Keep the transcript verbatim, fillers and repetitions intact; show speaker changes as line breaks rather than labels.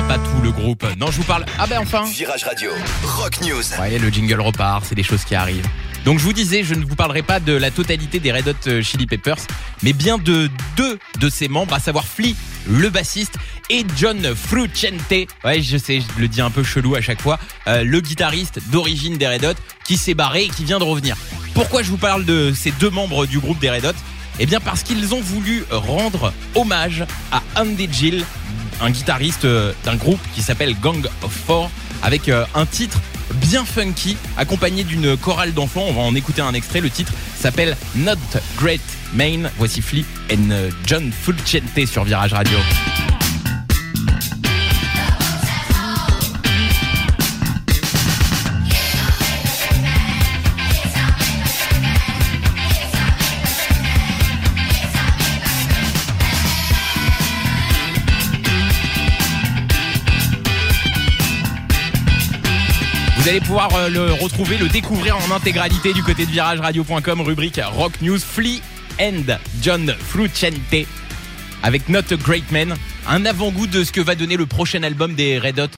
pas tout le groupe. Non, je vous parle... Ah ben enfin
Virage Radio, Rock News.
Ouais, le jingle repart, c'est des choses qui arrivent. Donc je vous disais, je ne vous parlerai pas de la totalité des Red Hot Chili Peppers, mais bien de deux de ses membres, à savoir Flea, le bassiste, et John Frusciante, ouais je sais, je le dis un peu chelou à chaque fois, euh, le guitariste d'origine des Red Hot, qui s'est barré et qui vient de revenir. Pourquoi je vous parle de ces deux membres du groupe des Red Hot ? Eh bien parce qu'ils ont voulu rendre hommage à Andy Gill, un guitariste d'un groupe qui s'appelle Gang of Four, avec un titre bien funky, accompagné d'une chorale d'enfants. On va en écouter un extrait. Le titre s'appelle Not Great Man. Voici Flea et John Frusciante sur Virage Radio. Vous allez pouvoir le retrouver, le découvrir en intégralité du côté de virage radio point com, rubrique Rock News. Flea and John Frusciante avec Not a Great Man, un avant-goût de ce que va donner le prochain album des Red Hot.